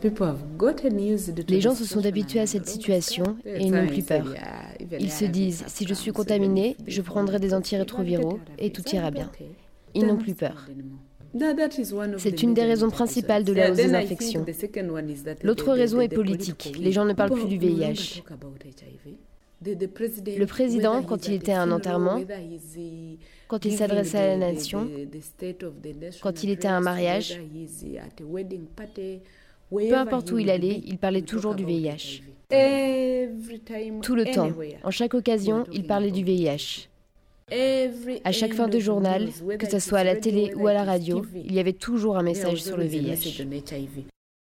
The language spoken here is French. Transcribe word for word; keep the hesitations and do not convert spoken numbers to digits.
Les gens se sont habitués à cette situation et ils n'ont plus peur. Ils se disent, si je suis contaminé, je prendrai des antirétroviraux et tout ira bien. Ils n'ont plus peur. C'est une des raisons principales de la hausse des infections. L'autre raison est politique. Les gens ne parlent plus du V I H. Le président, quand il était à un enterrement, quand il s'adressait à la nation, quand il était à un mariage, peu importe où il allait, il parlait toujours du V I H. Tout le temps, en chaque occasion, il parlait du V I H. À chaque fin de journal, que ce soit à la télé ou à la radio, il y avait toujours un message sur le V I H.